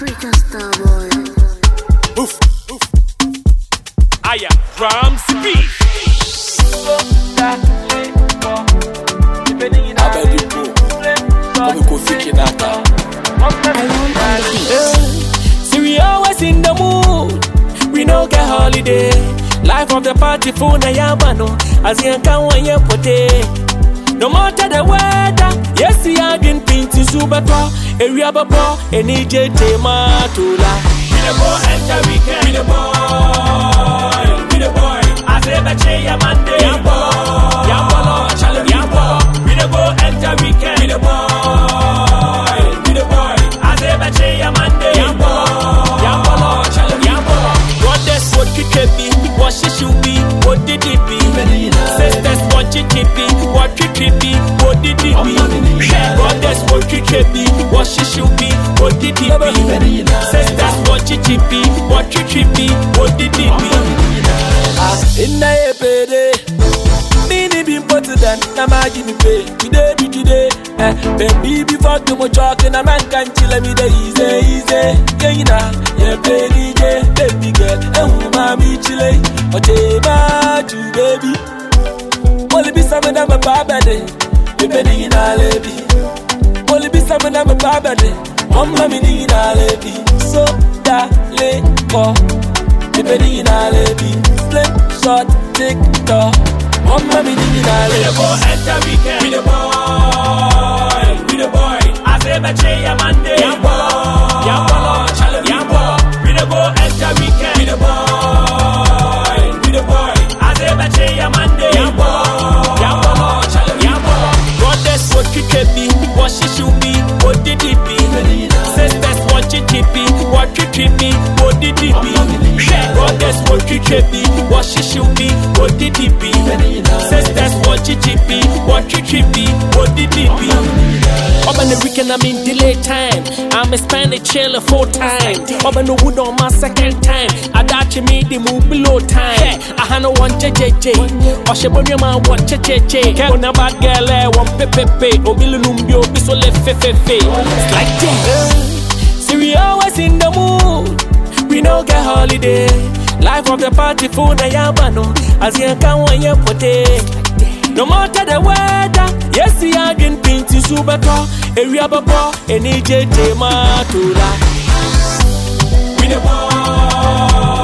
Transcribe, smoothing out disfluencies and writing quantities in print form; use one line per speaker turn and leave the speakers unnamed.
African star boy.
Oof, oof. I am Ramsey B.
See, we always in the mood. We no get holiday. Life of the party full na yabano. As you can when you put it. No matter the weather, yes, we are getting painting super car. Area baba, any JT matula.
We the boy enter weekend. We the boy. We the boy. As ever change your Monday. Yambolo, challenge yambolo. We the boy enter weekend. We the boy. We the boy. As ever change your Monday. Yambolo, challenge yambolo.
Brothers, what you can be, what she should be, what did it be? Sisters, what you can be, what you can be, what did it be? Brothers, what you can be, what she should be, what did it be? Sisters, what you can be, what you can be, what did it be? In the payday, mini be better than na margin pay. Today, baby before too much talking, a man can chill me the easy. Yeah, baby, baby girl, and mommy chile. Whatever to baby, only be something I'm a babade. Baby in a lady, only be something I'm a babade. Mommy in a lady, so that go. Baby in a lady, slim short, tick tock. Mommy in a lady.
We the boy enter weekend. We the boy. We the boy. As ever change your Monday. Yambolo, challenge yambolo. We the boy enter weekend. We the boy. We the boy. As ever change your Monday. Yambolo, challenge yambolo.
Brothers, what you can be, what she should be, what did it be? Sisters, what you can be, what you can be, what did it be? Brothers, what you can be, what she should be, what did it be? Sisters, what you can be, what you can be, what did it be? Up on the weekend, I'm in delay time. I'm a Spanish chiller full time. Up on the wood on my second time. I doubt you made the move below time. I had no one JJJ. Or she bring your man one JJJ. When a bad girl, one pepe. Or Milumbio, this will let fefe. Like that. See, we always in the mood. We no get holiday. Life of the party full na yabano. As you can when you put it. No matter the weather, yes, we are getting painting super car. Area baba, any JT matula.
We the boy.